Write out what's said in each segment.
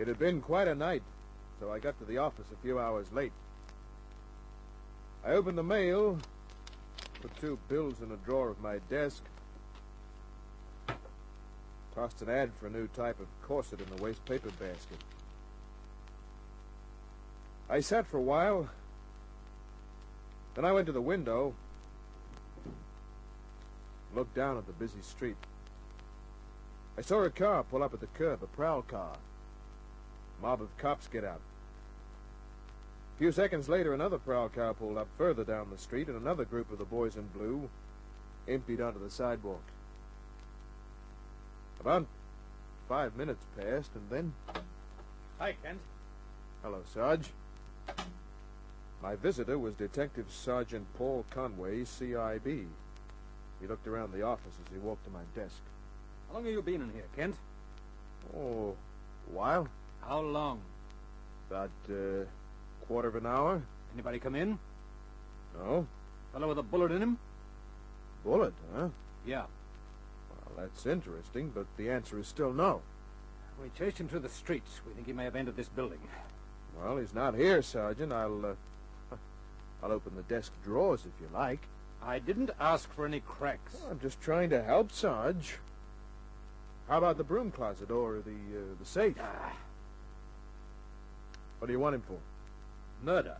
It had been quite a night, so I got to the office a few hours late. I opened the mail, put 2 bills in a drawer of my desk, tossed an ad for a new type of corset in the waste paper basket. I sat for a while. Then I went to the window, looked down at the busy street. I saw a car pull up at the curb, a prowl car. A mob of cops get out. A few seconds later, another prowl car pulled up further down the street, and another group of the boys in blue emptied onto the sidewalk. About 5 minutes passed, and then... Hi, Kent. Hello, Sarge. My visitor was Detective Sergeant Paul Conway, CIB. He looked around the office as he walked to my desk. How long have you been in here, Kent? Oh, a while. How long? About, quarter of an hour. Anybody come in? No. Fellow with a bullet in him? Bullet, huh? Yeah. Well, that's interesting, but the answer is still no. We chased him through the streets. We think he may have entered this building. Well, he's not here, Sergeant. I'll open the desk drawers if you like. I didn't ask for any cracks. I'm just trying to help, Sarge. How about the broom closet or the safe? What do you want him for? Murder.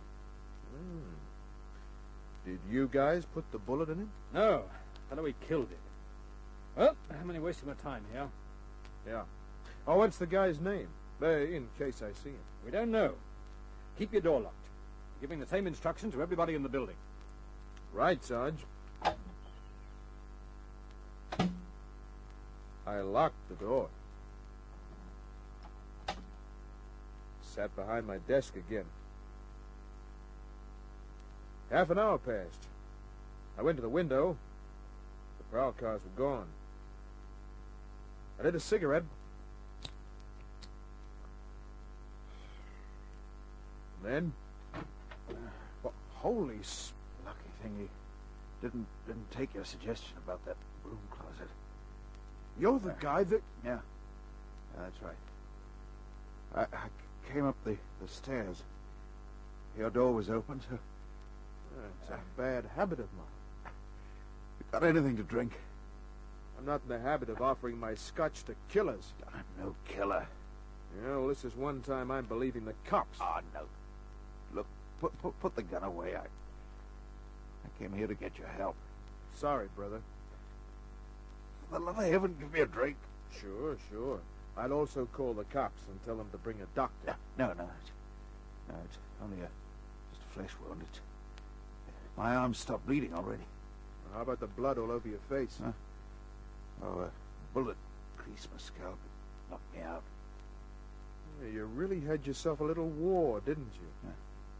Did you guys put the bullet in him? No. Fellow we killed him. Well, how many wasting my time here? Yeah. Oh, what's the guy's name? In case I see him. We don't know. Keep your door locked. Giving the same instruction to everybody in the building. Right, Sarge. I locked the door. Sat behind my desk again. Half an hour passed. I went to the window. The prowl cars were gone. I lit a cigarette. And then... Well, holy lucky thing he didn't take your suggestion about that broom closet. You're the guy that... Yeah, that's right. I came up the stairs. Your door was open, so... It's a bad habit of mine. You got anything to drink? I'm not in the habit of offering my scotch to killers. I'm no killer. Yeah, well, this is one time I'm believing the cops. Oh, no. Look, put the gun away. I came here to get your help. Sorry, brother. For the love of heaven, give me a drink. Sure. I'd also call the cops and tell them to bring a doctor. No, it's only just a flesh wound. My arm stopped bleeding already. How about the blood all over your face? Huh? Oh, a bullet creased my scalp. It knocked me out. Yeah, you really had yourself a little war, didn't you?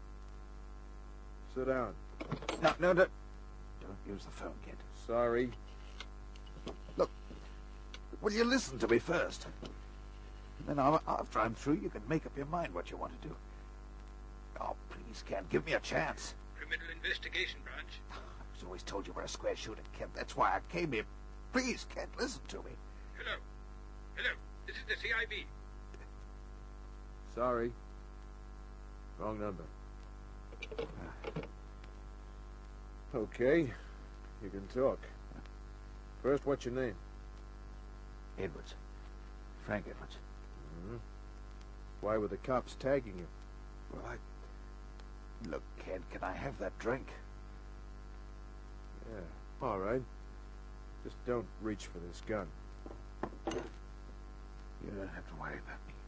Yeah. Sit down. No, don't use the phone, kid. Sorry. Look, will you listen to me first? Then after I'm through, you can make up your mind what you want to do. Oh, please, Kent, give me a chance. Criminal Investigation Branch. I was always told you were a square shooter, Kent. That's why I came here. Please, Kent, listen to me. Hello. This is the CIB. Sorry. Wrong number. Okay. You can talk. First, what's your name? Edwards. Frank Edwards. Why were the cops tagging you? Well, Look, Kent, can I have that drink? Yeah, all right. Just don't reach for this gun. You don't have to worry about me.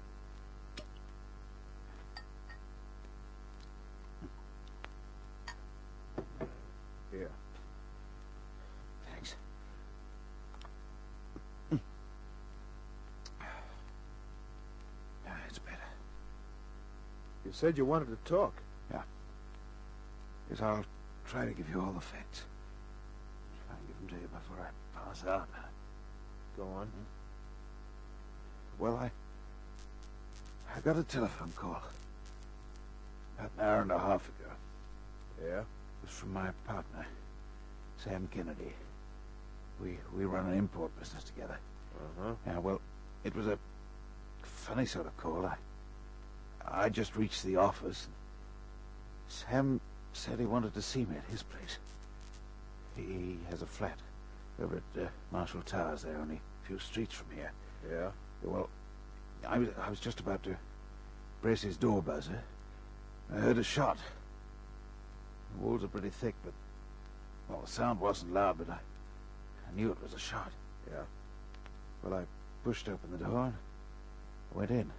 Here. Thanks. It's better. You said you wanted to talk. Yeah. Yes, I'll try to give you all the facts. Try and give them to you before I pass out. Go on. Well, I got a telephone call about an hour and a half ago. Yeah? It was from my partner, Sam Kennedy. We run an import business together. Uh-huh. Yeah, well, it was a funny sort of call. I just reached the office. Sam said he wanted to see me at his place. He has a flat over at Marshall Towers there, only a few streets from here. Yeah? Well, I was just about to press his door buzzer. I heard a shot. The walls are pretty thick, but... Well, the sound wasn't loud, but I knew it was a shot. Yeah. Well, I pushed open the door and went in.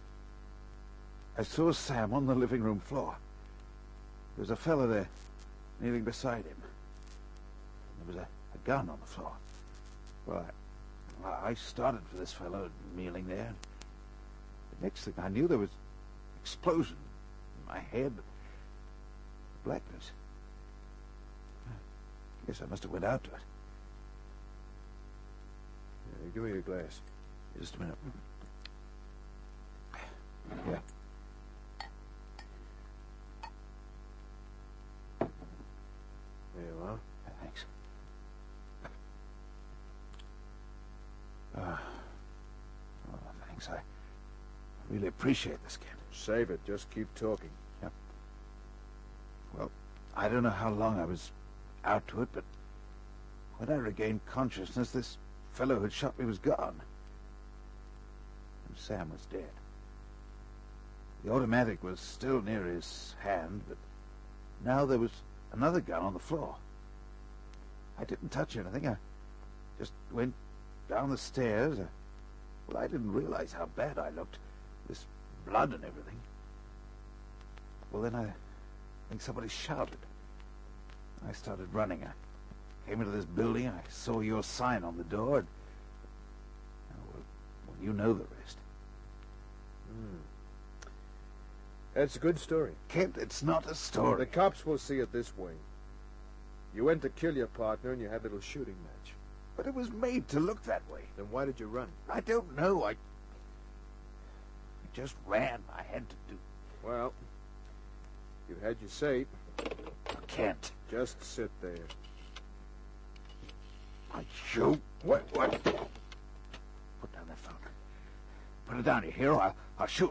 I saw Sam on the living room floor. There was a fella there, kneeling beside him. There was a gun on the floor. Well, I started for this fellow kneeling there. The next thing I knew, there was an explosion in my head. Blackness. I guess I must have went out to it. Yeah, give me your glass. Just a minute. Yeah. There you are. Thanks. Thanks. I really appreciate this, Kent. Save it. Just keep talking. Yep. Well, I don't know how long I was out to it, but when I regained consciousness, this fellow who'd shot me was gone. And Sam was dead. The automatic was still near his hand, but now there was another gun on the floor. I didn't touch anything. I just went down the stairs. Well, I didn't realize how bad I looked. This blood and everything. Well, then I think somebody shouted. I started running. I came into this building. I saw your sign on the door. And, well, you know the rest. That's a good story. Kent, it's not a story. The cops will see it this way. You went to kill your partner and you had a little shooting match. But it was made to look that way. Then why did you run? I don't know. I just ran. I had to do. Well, you had your say. Kent. Just sit there. I shoot. What? Put down that phone. Put it down. You hear? I'll shoot.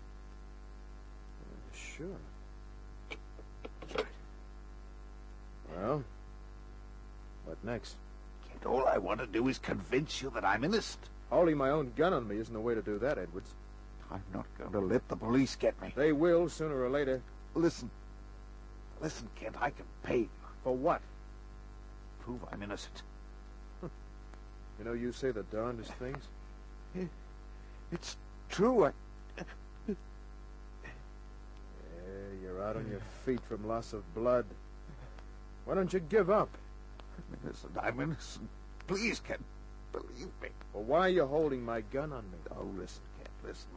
Sure. That's right. Well, what next? Kent, all I want to do is convince you that I'm innocent. Holding my own gun on me isn't the way to do that, Edwards. I'm not going to let the police get me. They will, sooner or later. Listen, Kent, I can pay you. For what? Prove I'm innocent. You know, you say the darndest things. It's true. Yeah, you're out on your feet from loss of blood. Why don't you give up? I'm innocent. Please, Kent, believe me. Well, why are you holding my gun on me? Oh, listen, Kent, listen.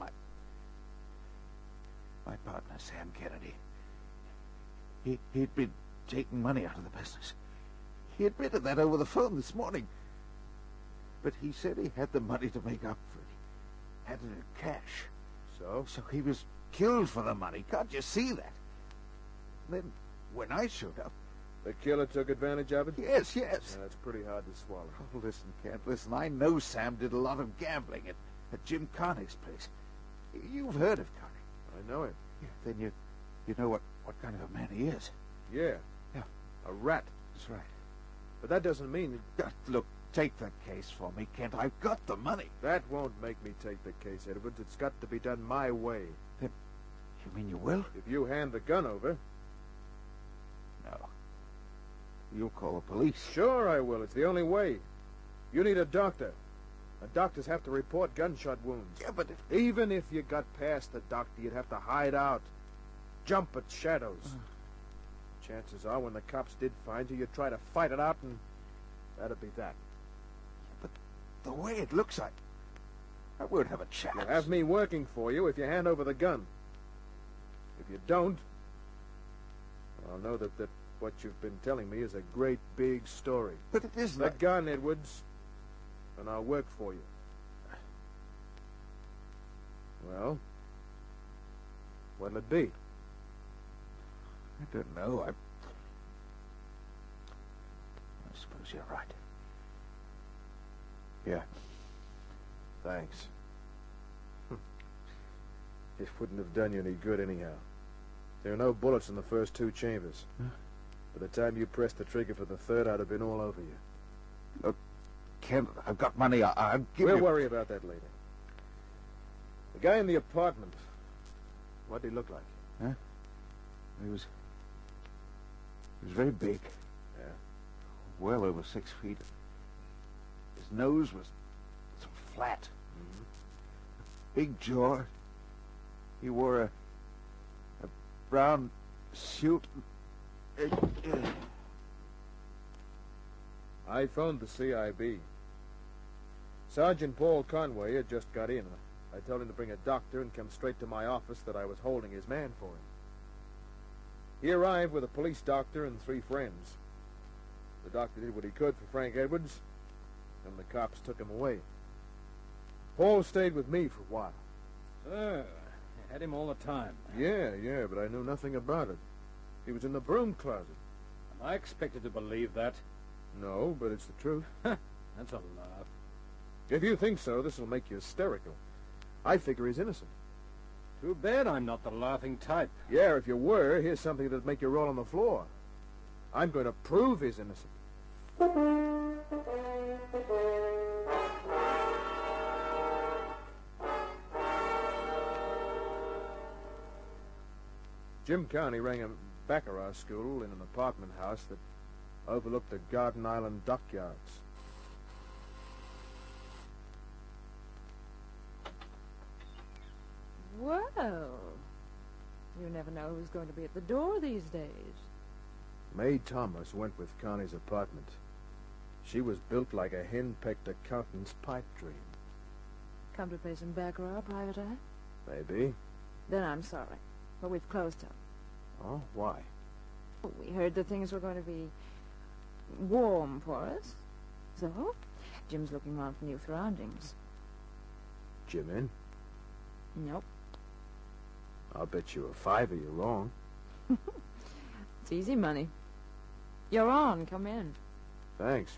My partner, Sam Kennedy, he'd been taking money out of the business. He admitted that over the phone this morning. But he said he had the money to make up for it. He had it in cash. So? So he was killed for the money. Can't you see that? Then, when I showed up... The killer took advantage of it? Yes. Yeah, that's pretty hard to swallow. Oh, listen, Kent, listen. I know Sam did a lot of gambling at Jim Carney's place. You've heard of Carney. I know him. Yeah, then you know what kind of a man he is. Yeah. Yeah. A rat. That's right. But that doesn't mean... Look, take that case for me, Kent. I've got the money. That won't make me take the case, Edwards. It's got to be done my way. Then, you mean you will? If you hand the gun over... No. You'll call the police. Sure I will. It's the only way. You need a doctor. Doctors have to report gunshot wounds. Yeah, but Even if you got past the doctor, you'd have to hide out. Jump at shadows. Chances are, when the cops did find you, you'd try to fight it out, and that'd be that. But the way it looks, I won't have a chance. You'll have me working for you if you hand over the gun. If you don't, I'll know that what you've been telling me is a great big story. But it isn't. The gun, Edwards, and I'll work for you. Well, what'll it be? I don't know. I suppose you're right. Yeah. Thanks. It wouldn't have done you any good anyhow. There are no bullets in the first 2 chambers. Huh? By the time you pressed the trigger for the third, I'd have been all over you. Look, Kent, I've got money. I'll give We'll you... worry about that later. The guy in the apartment, what did he look like? Huh? He was very big. Yeah. Well over 6 feet. His nose was so flat. Mm-hmm. Big jaw. He wore a brown suit. I phoned the CIB. Sergeant Paul Conway had just got in. I told him to bring a doctor and come straight to my office, that I was holding his man for him. He arrived with a police doctor and 3 friends. The doctor did what he could for Frank Edwards, and the cops took him away. Paul stayed with me for a while. So, you had him all the time. Yeah, but I knew nothing about it. He was in the broom closet. Am I expected to believe that? No, but it's the truth. That's a laugh. If you think so, this will make you hysterical. I figure he's innocent. Too bad I'm not the laughing type. Yeah, if you were, here's something that'd make you roll on the floor. I'm going to prove he's innocent. Jim County ran a baccarat school in an apartment house that overlooked the Garden Island dockyards. Well, you never know who's going to be at the door these days. Mae Thomas went with Connie's apartment. She was built like a hen-pecked accountant's pipe dream. Come to play some baccarat, Private Eye? Maybe. Then I'm sorry, but we've closed up. Oh, why? We heard that things were going to be warm for us. So, Jim's looking around for new surroundings. Jim in? Nope. I'll bet you a $5 you're wrong. It's easy money. You're on. Come in. Thanks.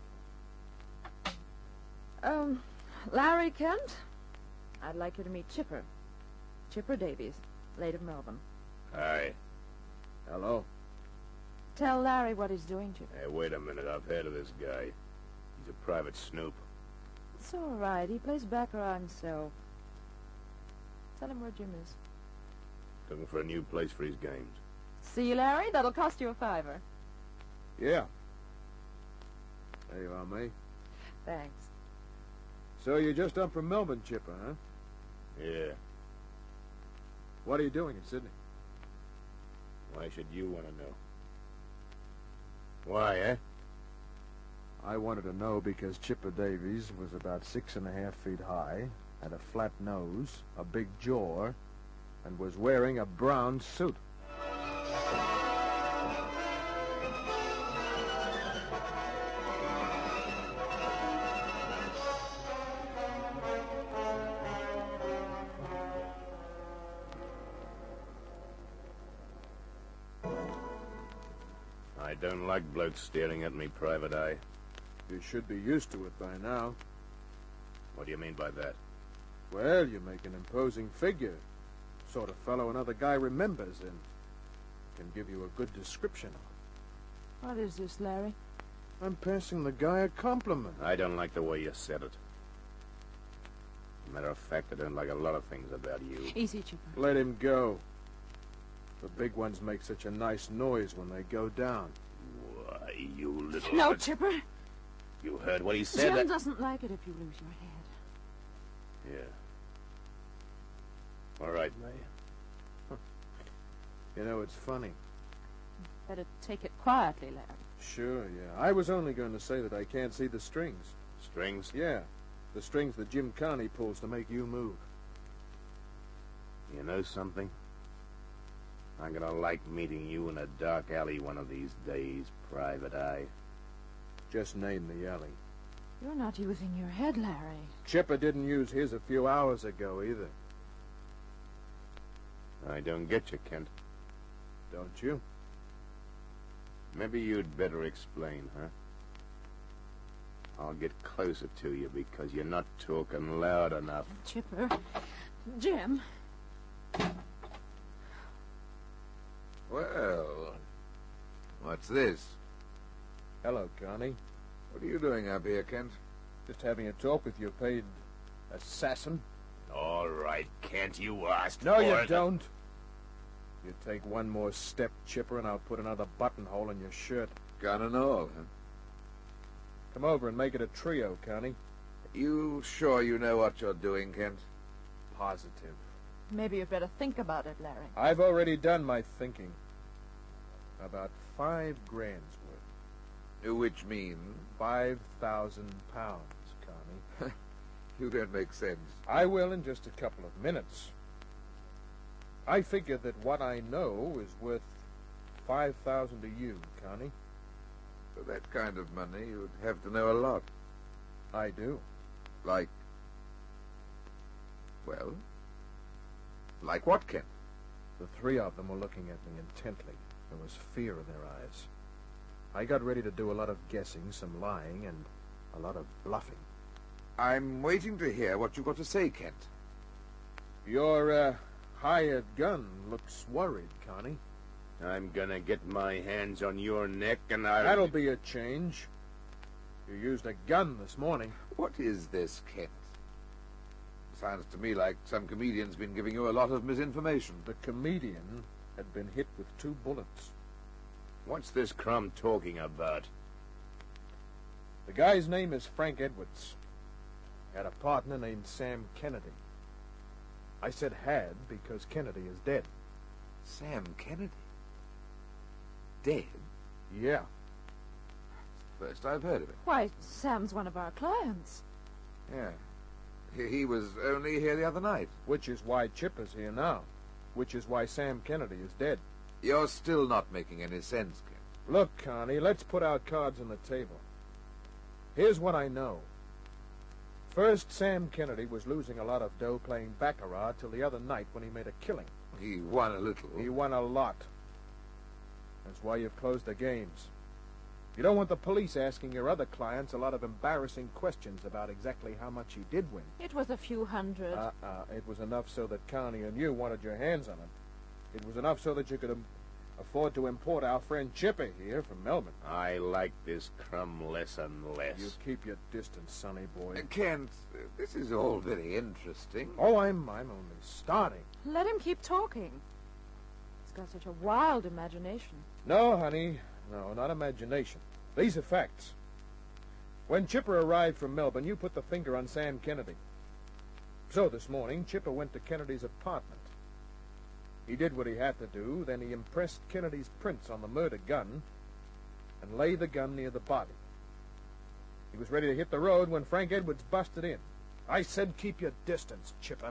Larry Kent? I'd like you to meet Chipper. Chipper Davies, late of Melbourne. Hi. Hello. Tell Larry what he's doing, Chipper. Hey, wait a minute. I've heard of this guy. He's a private snoop. It's all right. He plays baccarat himself. Tell him where Jim is. Looking for a new place for his games. See, Larry? That'll cost you a $5. Yeah. There you are, Mae. Thanks. So you're just up from Melbourne, Chipper, huh? Yeah. What are you doing in Sydney? Why should you want to know? Why, eh? I wanted to know because Chipper Davies was about 6.5 feet high, had a flat nose, a big jaw, and was wearing a brown suit. I don't like blokes staring at me, Private Eye. You should be used to it by now. What do you mean by that? Well, you make an imposing figure. Sort of fellow another guy remembers and can give you a good description of. What is this, Larry? I'm passing the guy a compliment. I don't like the way you said it. Matter of fact, I don't like a lot of things about you. Easy, Chipper. Let him go. The big ones make such a nice noise when they go down. Why, you little... No, Chipper. You heard what he said? Jim doesn't like it if you lose your head. Yeah. All right, Mae. You know, it's funny. Better take it quietly, Larry. Sure, yeah. I was only going to say that I can't see the strings. Strings? Yeah, the strings that Jim Connie pulls to make you move. You know something? I'm gonna like meeting you in a dark alley one of these days, Private Eye. Just name the alley. You're not using your head, Larry. Chipper didn't use his a few hours ago, either. I don't get you, Kent. Don't you? Maybe you'd better explain, huh? I'll get closer to you because you're not talking loud enough. Chipper. Jim. What's this? Hello, Connie. What are you doing up here, Kent? Just having a talk with your paid assassin. All right, Kent, you asked No, for you it. don't. You take one more step, Chipper, and I'll put another buttonhole in your shirt. Gun and all, huh? Come over and make it a trio, Connie. You sure you know what you're doing, Kent? Positive. Maybe you'd better think about it, Larry. I've already done my thinking. About 5 grand's worth. Which means 5,000 pounds, Connie. you don't make sense. I will in just a couple of minutes. I figure that what I know is worth 5,000 to you, Connie. For that kind of money, you'd have to know a lot. I do. Like... well... like what, Kent? The 3 of them were looking at me intently. There was fear in their eyes. I got ready to do a lot of guessing, some lying, and a lot of bluffing. I'm waiting to hear what you've got to say, Kent. Your, hired gun looks worried, Connie. I'm gonna get my hands on your neck and I'll... That'll be a change. You used a gun this morning. What is this, Kent? Sounds to me like some comedian's been giving you a lot of misinformation. The comedian had been hit with 2 bullets. What's this crumb talking about? The guy's name is Frank Edwards. Had a partner named Sam Kennedy. I said had because Kennedy is dead. Sam Kennedy? Dead? Yeah. First I've heard of it. Why, Sam's one of our clients. Yeah. He was only here the other night. Which is why Chipper's here now. Which is why Sam Kennedy is dead. You're still not making any sense, Kent. Look, Connie, let's put our cards on the table. Here's what I know. First, Sam Kennedy was losing a lot of dough playing baccarat till the other night when he made a killing. He won a little. He won a lot. That's why you've closed the games. You don't want the police asking your other clients a lot of embarrassing questions about exactly how much he did win. It was a few hundred. It was enough so that Connie and you wanted your hands on it. It was enough so that you could afford to import our friend Chipper here from Melbourne. I like this crumb less and less. You keep your distance, sonny boy. Kent, this is all very interesting. Oh, I'm only starting. Let him keep talking. He's got such a wild imagination. No, honey. No, not imagination. These are facts. When Chipper arrived from Melbourne, you put the finger on Sam Kennedy. So this morning, Chipper went to Kennedy's apartment. He did what he had to do, then he impressed Kennedy's prints on the murder gun and laid the gun near the body. He was ready to hit the road when Frank Edwards busted in. I said keep your distance, Chipper.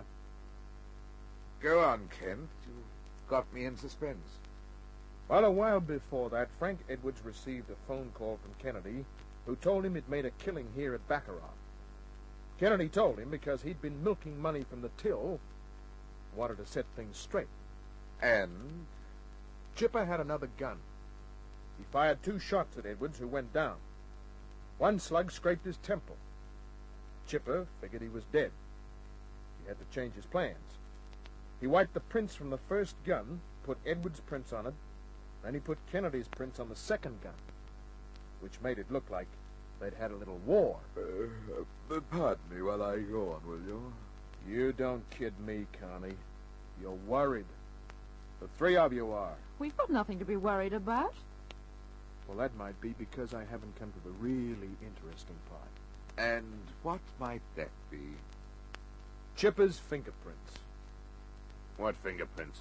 Go on, Kent. You got me in suspense. Well, a while before that, Frank Edwards received a phone call from Kennedy, who told him he'd made a killing here at Baccarat. Kennedy told him because he'd been milking money from the till, wanted to set things straight. And? Chipper had another gun. He fired 2 shots at Edwards, who went down. One slug scraped his temple. Chipper figured he was dead. He had to change his plans. He wiped the prints from the first gun, put Edwards' prints on it, then he put Kennedy's prints on the second gun, which made it look like they'd had a little war. Pardon me while I go on, will you? You don't kid me, Connie. You're worried. The 3 of you are. We've got nothing to be worried about. Well, that might be because I haven't come to the really interesting part. And what might that be? Chipper's fingerprints. What fingerprints?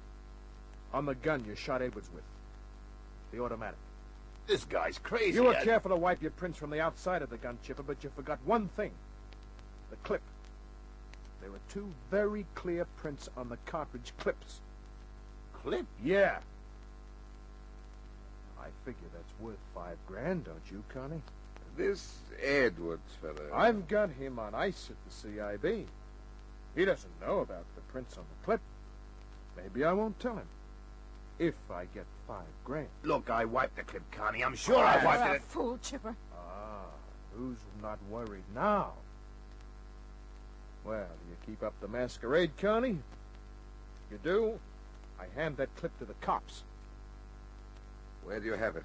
On the gun you shot Edwards with. The automatic. This guy's crazy. You were careful to wipe your prints from the outside of the gun, Chipper, but you forgot one thing. The clip. There were 2 very clear prints on the cartridge clips. Clip? Yeah. I figure that's worth $5 grand, don't you, Connie? This Edwards fellow. I've got him on ice at the CIB. He doesn't know about the prints on the clip. Maybe I won't tell him. If I get $5 grand. Look, I wiped the clip, Connie. I'm sure I wiped You're a it. fool, Chipper. Ah, who's not worried now? Well, you keep up the masquerade, Connie? You do? I hand that clip to the cops. Where do you have it?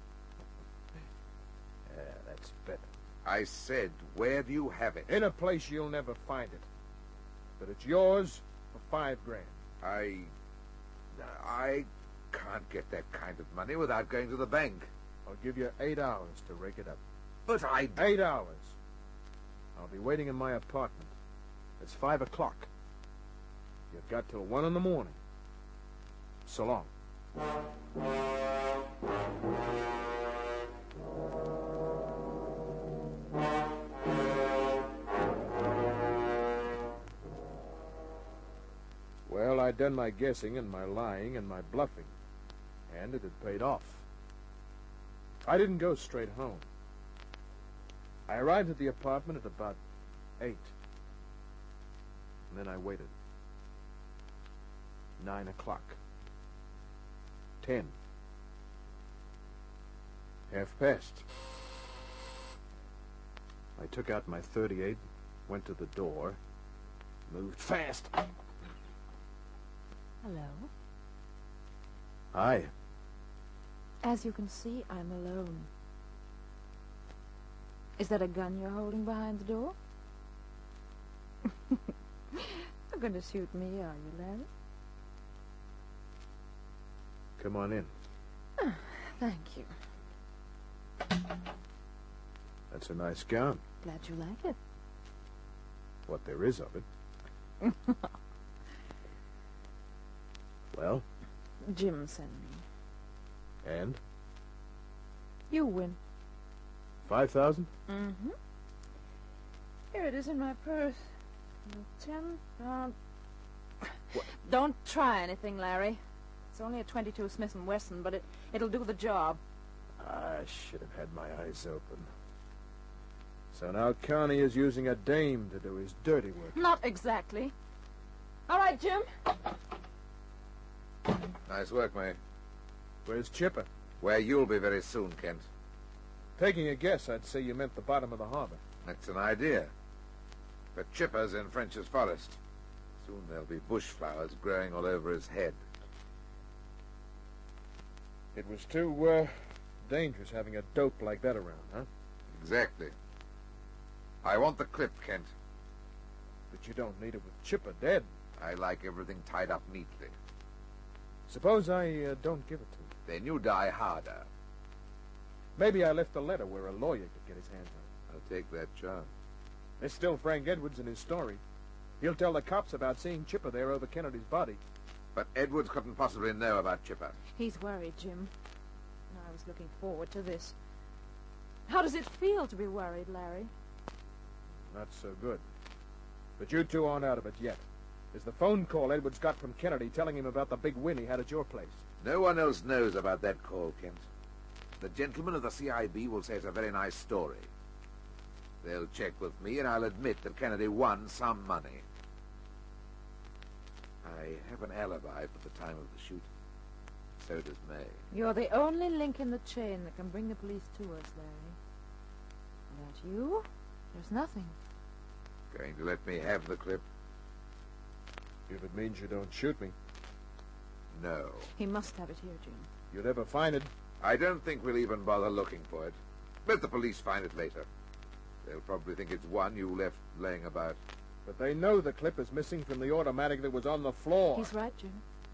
Yeah, that's better. I said, where do you have it? In a place you'll never find it. But it's yours for $5 grand. I can't get that kind of money without going to the bank. I'll give you 8 hours to rake it up. But 8 hours. I'll be waiting in my apartment. It's 5 o'clock. You've got till 1 in the morning. So long. Well, I'd done my guessing and my lying and my bluffing, and it had paid off. I didn't go straight home. I arrived at the apartment at about 8. And then I waited. 9 o'clock. 10. 1:30. I took out my .38, went to the door, moved fast. Hello. Hi. As you can see, I'm alone. Is that a gun you're holding behind the door? You're going to shoot me, are you, Larry? Come on in. Thank you. That's a nice gown. Glad you like it. What there is of it. Well? Jim sent me. And? You win. 5,000? Mm-hmm. Here it is in my purse. 10 pound. What? Don't try anything, Larry. It's only a .22 Smith & Wesson, but it'll do the job. I should have had my eyes open. So now Connie is using a dame to do his dirty work. Not exactly. All right, Jim. Nice work, May. Where's Chipper? Where you'll be very soon, Kent. Taking a guess, I'd say you meant the bottom of the harbor. That's an idea. But Chipper's in French's Forest. Soon there'll be bush flowers growing all over his head. It was too, dangerous having a dope like that around, huh? Exactly. I want the clip, Kent. But you don't need it with Chipper dead. I like everything tied up neatly. Suppose I don't give it to you. Then you die harder. Maybe I left a letter where a lawyer could get his hands on it. I'll take that chance. There's still Frank Edwards and his story. He'll tell the cops about seeing Chipper there over Kennedy's body. But Edwards couldn't possibly know about Chipper. He's worried, Jim. I was looking forward to this. How does it feel to be worried, Larry? Not so good. But you two aren't out of it yet. There's the phone call Edwards got from Kennedy telling him about the big win he had at your place. No one else knows about that call, Kent. The gentlemen of the CIB will say it's a very nice story. They'll check with me, and I'll admit that Kennedy won some money. I have an alibi for the time of the shooting. So does May. You're the only link in the chain that can bring the police to us, Larry. Without you, there's nothing. Going to let me have the clip? If it means you don't shoot me. No. He must have it here, Jim. You'll never find it. I don't think we'll even bother looking for it. Let the police find it later. They'll probably think it's one you left laying about. But they know the clip is missing from the automatic that was on the floor. He's right, Jim.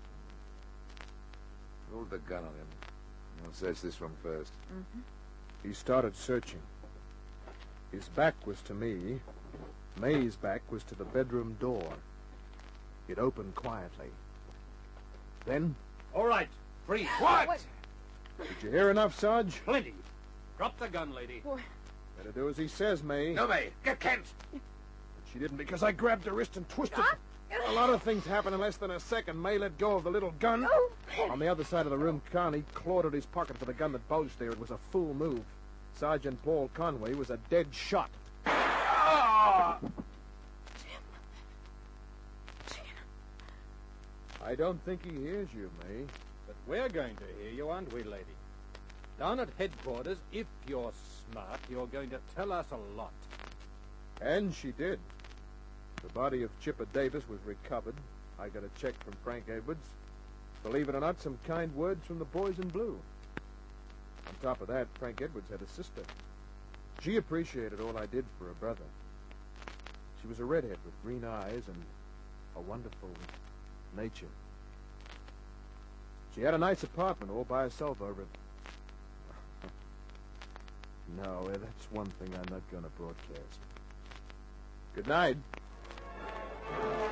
Hold the gun on him. I'll search this room first. Mm-hmm. He started searching. His back was to me. May's back was to the bedroom door. It opened quietly. Then... All right, freeze. What? Did you hear enough, Sarge? Plenty. Drop the gun, lady. Better do as he says, May. No, May. Get Kent. But she didn't because I grabbed her wrist and twisted... A lot of things happened in less than a second. May let go of the little gun. On the other side of the room, Connie clawed at his pocket for the gun that bulged there. It was a fool move. Sergeant Paul Conway was a dead shot. I don't think he hears you, May. But we're going to hear you, aren't we, lady? Down at headquarters, if you're smart, you're going to tell us a lot. And she did. The body of Chipper Davis was recovered. I got a check from Frank Edwards. Believe it or not, some kind words from the boys in blue. On top of that, Frank Edwards had a sister. She appreciated all I did for her brother. She was a redhead with green eyes and a wonderful nature. She had a nice apartment all by herself over at... No, that's one thing I'm not going to broadcast. Good night.